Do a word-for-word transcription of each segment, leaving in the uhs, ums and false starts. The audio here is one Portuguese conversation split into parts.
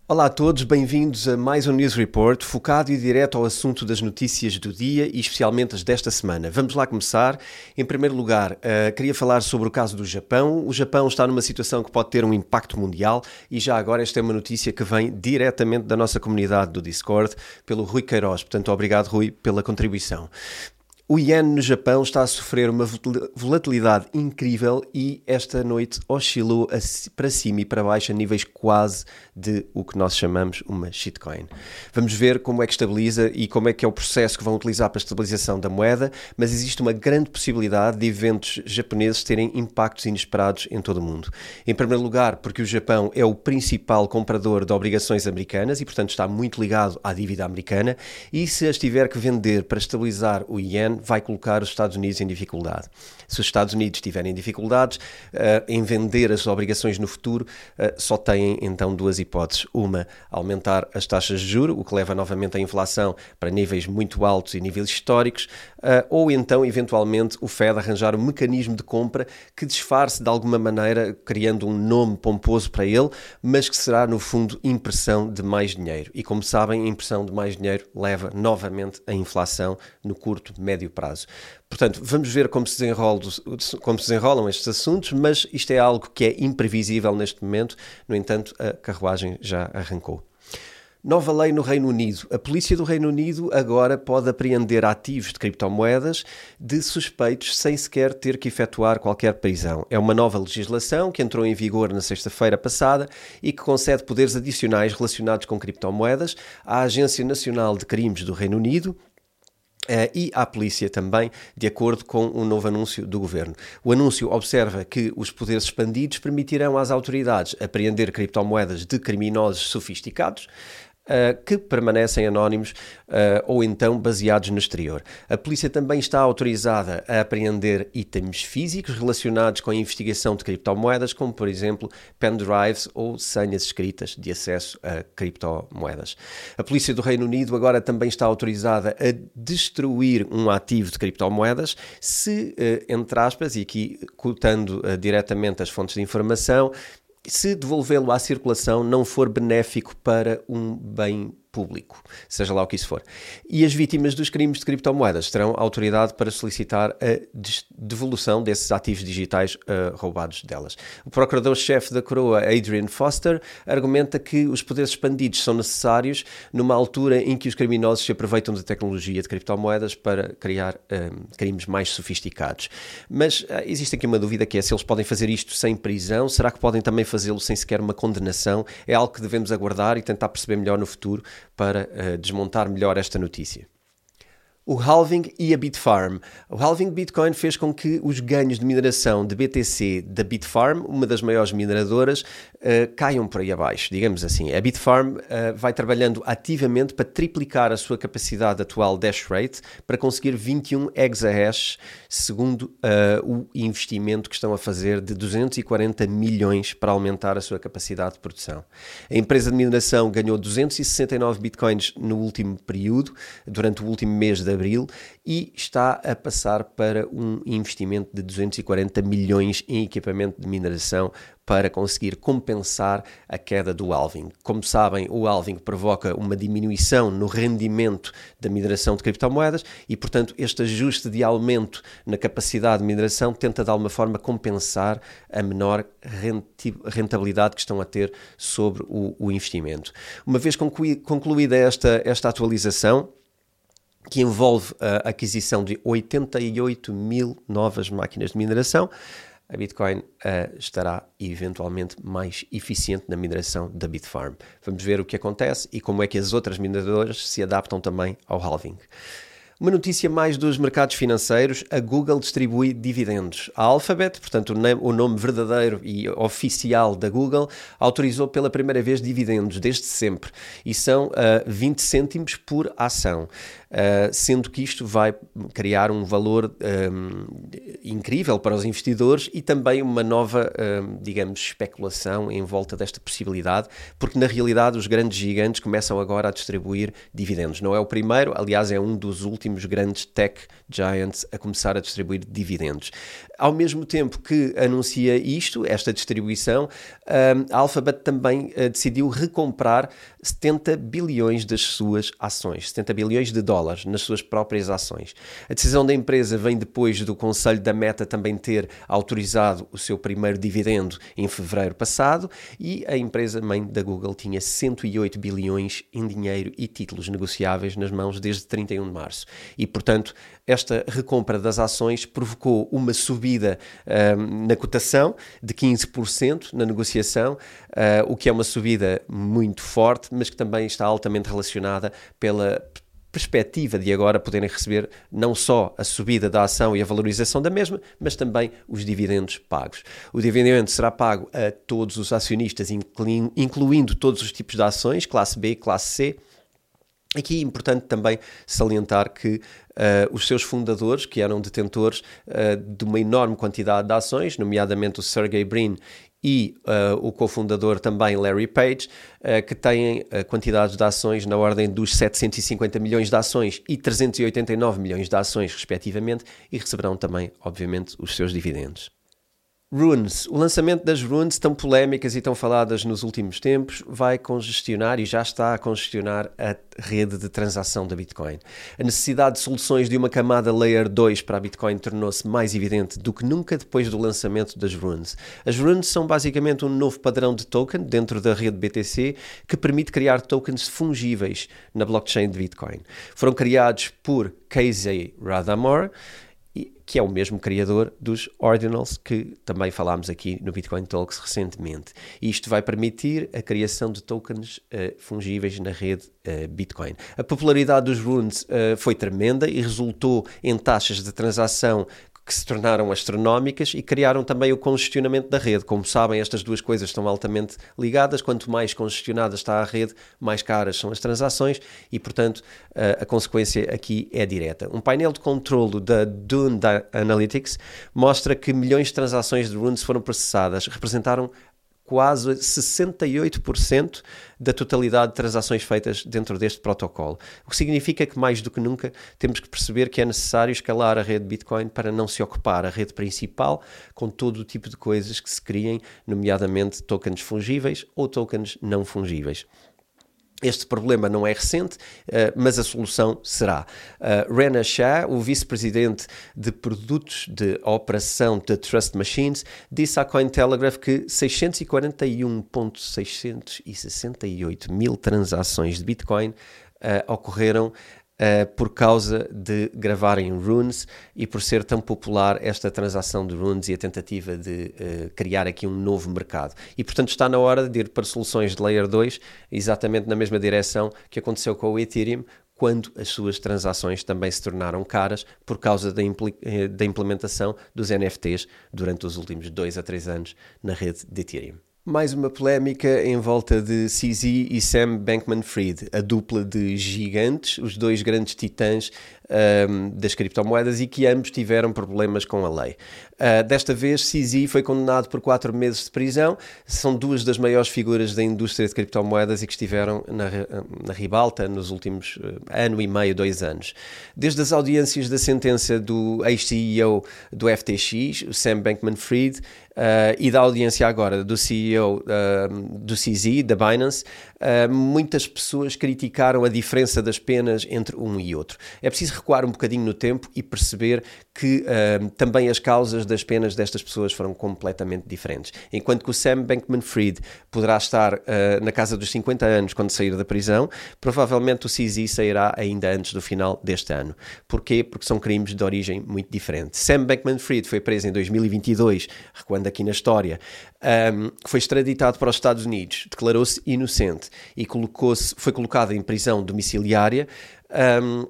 Olá a todos, bem-vindos a mais um News Report focado e direto ao assunto das notícias do dia e especialmente as desta semana. Vamos lá começar. Em primeiro lugar, uh, queria falar sobre o caso do Japão. O Japão está numa situação que pode ter um impacto mundial e já agora esta é uma notícia que vem diretamente da nossa comunidade do Discord pelo Rui Queiroz. Portanto, obrigado Rui pela contribuição. O iene no Japão está a sofrer uma volatilidade incrível e esta noite oscilou para cima e para baixo a níveis quase de o que nós chamamos uma shitcoin. Vamos ver como é que estabiliza e como é que é o processo que vão utilizar para a estabilização da moeda, mas existe uma grande possibilidade de eventos japoneses terem impactos inesperados em todo o mundo. Em primeiro lugar, porque o Japão é o principal comprador de obrigações americanas e, portanto, está muito ligado à dívida americana e se as tiver que vender para estabilizar o iene, vai colocar os Estados Unidos em dificuldade. Se os Estados Unidos tiverem dificuldades uh, em vender as obrigações no futuro, uh, só têm então duas hipóteses. Uma, aumentar as taxas de juros, o que leva novamente a inflação para níveis muito altos e níveis históricos, uh, ou então, eventualmente, o Fed arranjar um mecanismo de compra que disfarce de alguma maneira, criando um nome pomposo para ele, mas que será, no fundo, impressão de mais dinheiro. E, como sabem, a impressão de mais dinheiro leva novamente a inflação no curto, médio prazo. Portanto, vamos ver como se desenrolam, como se desenrolam estes assuntos, mas isto é algo que é imprevisível neste momento. No entanto, a carruagem já arrancou. Nova lei no Reino Unido. A polícia do Reino Unido agora pode apreender ativos de criptomoedas de suspeitos sem sequer ter que efetuar qualquer prisão. É uma nova legislação que entrou em vigor na sexta-feira passada e que concede poderes adicionais relacionados com criptomoedas à Agência Nacional de Crimes do Reino Unido, Uh, e à polícia também, de acordo com um novo anúncio do governo. O anúncio observa que os poderes expandidos permitirão às autoridades apreender criptomoedas de criminosos sofisticados, Uh, que permanecem anónimos uh, ou então baseados no exterior. A polícia também está autorizada a apreender itens físicos relacionados com a investigação de criptomoedas, como por exemplo pendrives ou senhas escritas de acesso a criptomoedas. A polícia do Reino Unido agora também está autorizada a destruir um ativo de criptomoedas se, uh, entre aspas, e aqui cotando uh, diretamente as fontes de informação, se devolvê-lo à circulação não for benéfico para um bem público, seja lá o que isso for. E as vítimas dos crimes de criptomoedas terão autoridade para solicitar a devolução desses ativos digitais uh, roubados delas. O procurador-chefe da coroa, Adrian Foster, argumenta que os poderes expandidos são necessários numa altura em que os criminosos se aproveitam da tecnologia de criptomoedas para criar um, crimes mais sofisticados. Mas uh, existe aqui uma dúvida que é se eles podem fazer isto sem prisão, será que podem também fazê-lo sem sequer uma condenação? É algo que devemos aguardar e tentar perceber melhor no futuro para uh, desmontar melhor esta notícia. O halving e a Bitfarm. O halving de Bitcoin fez com que os ganhos de mineração de B T C da Bitfarm, uma das maiores mineradoras, uh, caiam por aí abaixo, digamos assim. A Bitfarm uh, vai trabalhando ativamente para triplicar a sua capacidade atual de hash rate para conseguir vinte e um exahash, segundo uh, o investimento que estão a fazer de duzentos e quarenta milhões para aumentar a sua capacidade de produção. A empresa de mineração ganhou duzentos e sessenta e nove bitcoins no último período, durante o último mês de abril, e está a passar para um investimento de duzentos e quarenta milhões em equipamento de mineração para conseguir compensar a queda do halving. Como sabem, o halving provoca uma diminuição no rendimento da mineração de criptomoedas e, portanto, este ajuste de aumento na capacidade de mineração tenta de alguma forma compensar a menor rentabilidade que estão a ter sobre o, o investimento. Uma vez concluída esta, esta atualização, que envolve a aquisição de oitenta e oito mil novas máquinas de mineração, a Bitcoin uh, estará eventualmente mais eficiente na mineração da Bitfarm. Vamos ver o que acontece e como é que as outras mineradoras se adaptam também ao halving. Uma notícia mais dos mercados financeiros: a Google distribui dividendos. A Alphabet, portanto o nome verdadeiro e oficial da Google, autorizou pela primeira vez dividendos desde sempre e são uh, vinte cêntimos por ação, uh, sendo que isto vai criar um valor um, incrível para os investidores e também uma nova, um, digamos, especulação em volta desta possibilidade, porque na realidade os grandes gigantes começam agora a distribuir dividendos. Não é o primeiro, aliás é um dos últimos últimos grandes tech giants a começar a distribuir dividendos. Ao mesmo tempo que anuncia isto, esta distribuição, a Alphabet também decidiu recomprar setenta bilhões das suas ações, setenta bilhões de dólares nas suas próprias ações. A decisão da empresa vem depois do Conselho da Meta também ter autorizado o seu primeiro dividendo em fevereiro passado, e a empresa mãe da Google tinha cento e oito bilhões em dinheiro e títulos negociáveis nas mãos desde trinta e um de março. E, portanto, esta recompra das ações provocou uma subida um, na cotação de quinze por cento na negociação, uh, o que é uma subida muito forte, mas que também está altamente relacionada pela perspectiva de agora poderem receber não só a subida da ação e a valorização da mesma, mas também os dividendos pagos. O dividendo será pago a todos os acionistas, incluindo todos os tipos de ações, classe B, classe C. Aqui é importante também salientar que uh, os seus fundadores, que eram detentores uh, de uma enorme quantidade de ações, nomeadamente o Sergey Brin e uh, o cofundador também Larry Page, uh, que têm uh, quantidades de ações na ordem dos setecentos e cinquenta milhões de ações e trezentos e oitenta e nove milhões de ações, respectivamente, e receberão também, obviamente, os seus dividendos. Runes. O lançamento das Runes, tão polémicas e tão faladas nos últimos tempos, vai congestionar e já está a congestionar a rede de transação da Bitcoin. A necessidade de soluções de uma camada Layer dois para a Bitcoin tornou-se mais evidente do que nunca depois do lançamento das Runes. As Runes são basicamente um novo padrão de token dentro da rede B T C que permite criar tokens fungíveis na blockchain de Bitcoin. Foram criados por Casey Radamore, que é o mesmo criador dos Ordinals, que também falámos aqui no Bitcoin Talks recentemente. E isto vai permitir a criação de tokens uh, fungíveis na rede uh, Bitcoin. A popularidade dos Runes uh, foi tremenda e resultou em taxas de transação que se tornaram astronómicas e criaram também o congestionamento da rede. Como sabem, estas duas coisas estão altamente ligadas. Quanto mais congestionada está a rede, mais caras são as transações e, portanto, a, a consequência aqui é direta. Um painel de controlo da Dune Analytics mostra que milhões de transações de Runes foram processadas, representaram quase sessenta e oito por cento da totalidade de transações feitas dentro deste protocolo. O que significa que, mais do que nunca, temos que perceber que é necessário escalar a rede Bitcoin para não se ocupar a rede principal com todo o tipo de coisas que se criem, nomeadamente tokens fungíveis ou tokens não fungíveis. Este problema não é recente, uh, mas a solução será. Uh, Rena Shah, o vice-presidente de produtos de operação da Trust Machines, disse à Cointelegraph que seiscentos e quarenta e um vírgula seiscentos e sessenta e oito mil transações de Bitcoin uh, ocorreram Uh, por causa de gravarem Runes e por ser tão popular esta transação de Runes e a tentativa de uh, criar aqui um novo mercado. E, portanto, está na hora de ir para soluções de Layer dois, exatamente na mesma direção que aconteceu com o Ethereum, quando as suas transações também se tornaram caras por causa da, impl- da implementação dos N F Ts durante os últimos dois a três anos na rede de Ethereum. Mais uma polémica em volta de C Z e Sam Bankman-Fried, a dupla de gigantes, os dois grandes titãs um, das criptomoedas e que ambos tiveram problemas com a lei. Uh, desta vez, C Z foi condenado por quatro meses de prisão. São duas das maiores figuras da indústria de criptomoedas e que estiveram na, na ribalta nos últimos uh, ano e meio, dois anos. Desde as audiências da sentença do ex-C E O do F T X, o Sam Bankman-Fried, Uh, e da audiência agora do C E O uh, do C Z, da Binance, uh, muitas pessoas criticaram a diferença das penas entre um e outro. É preciso recuar um bocadinho no tempo e perceber que uh, também as causas das penas destas pessoas foram completamente diferentes. Enquanto que o Sam Bankman-Fried poderá estar uh, na casa dos cinquenta anos quando sair da prisão, provavelmente o C Z sairá ainda antes do final deste ano. Porquê? Porque são crimes de origem muito diferente. Sam Bankman-Fried foi preso em dois mil e vinte e dois, recuando aqui na história, um, foi extraditado para os Estados Unidos, declarou-se inocente e colocou-se, foi colocado em prisão domiciliária. Um,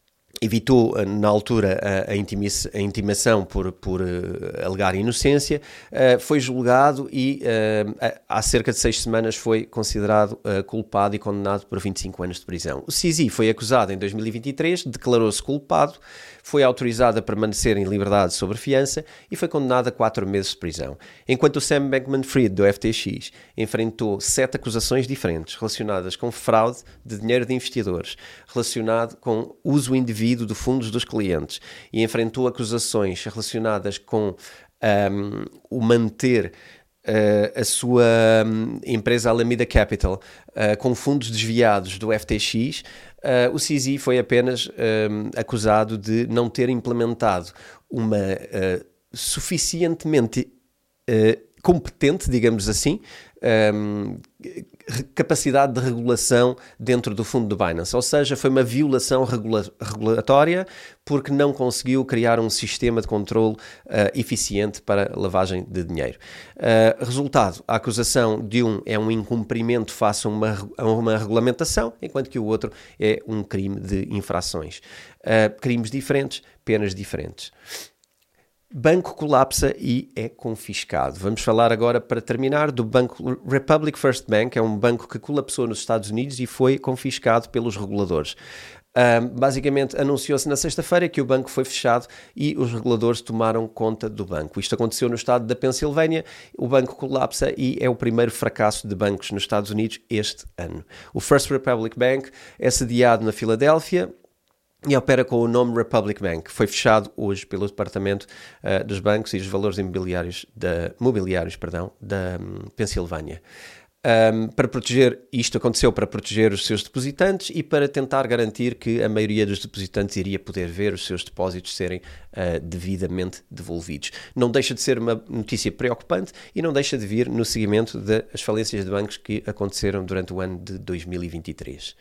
evitou, na altura, a, a, intima, a intimação por, por uh, alegar inocência, uh, foi julgado e uh, há cerca de seis semanas foi considerado uh, culpado e condenado por vinte e cinco anos de prisão. O C Z foi acusado em dois mil e vinte e três, declarou-se culpado, foi autorizado a permanecer em liberdade sob fiança e foi condenado a quatro meses de prisão. Enquanto o Sam Bankman-Fried, do F T X, enfrentou sete acusações diferentes relacionadas com fraude de dinheiro de investidores, relacionado com uso indevido extraído de fundos dos clientes e enfrentou acusações relacionadas com um, o manter uh, a sua um, empresa Alameda Capital uh, com fundos desviados do F T X, uh, o C Z foi apenas um, acusado de não ter implementado uma uh, suficientemente uh, competente, digamos assim, um, capacidade de regulação dentro do fundo do Binance. Ou seja, foi uma violação regula- regulatória porque não conseguiu criar um sistema de controle uh, eficiente para lavagem de dinheiro. Uh, resultado, a acusação de um é um incumprimento face a uma, a uma regulamentação, enquanto que o outro é um crime de infrações. Uh, crimes diferentes, penas diferentes. Banco colapsa e é confiscado. Vamos falar agora, para terminar, do banco Republic First Bank. É um banco que colapsou nos Estados Unidos e foi confiscado pelos reguladores. Um, basicamente, anunciou-se na sexta-feira que o banco foi fechado e os reguladores tomaram conta do banco. Isto aconteceu no estado da Pensilvânia. O banco colapsa e é o primeiro fracasso de bancos nos Estados Unidos este ano. O First Republic Bank é sediado na Filadélfia e opera com o nome Republic Bank. Foi fechado hoje pelo Departamento uh, dos Bancos e dos Valores Imobiliários da, mobiliários, perdão, da um, Pensilvânia. Um, para proteger, isto aconteceu para proteger os seus depositantes e para tentar garantir que a maioria dos depositantes iria poder ver os seus depósitos serem uh, devidamente devolvidos. Não deixa de ser uma notícia preocupante e não deixa de vir no seguimento das falências de bancos que aconteceram durante o ano de dois mil e vinte e três.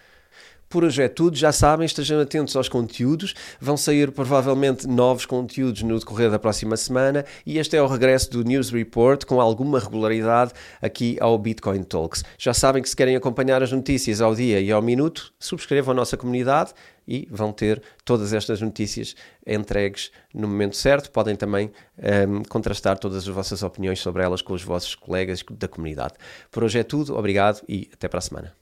Por hoje é tudo, já sabem, estejam atentos aos conteúdos, vão sair provavelmente novos conteúdos no decorrer da próxima semana e este é o regresso do News Report com alguma regularidade aqui ao Bitcoin Talks. Já sabem que se querem acompanhar as notícias ao dia e ao minuto, subscrevam a nossa comunidade e vão ter todas estas notícias entregues no momento certo. Podem também um, contrastar todas as vossas opiniões sobre elas com os vossos colegas da comunidade. Por hoje é tudo, obrigado e até para a semana.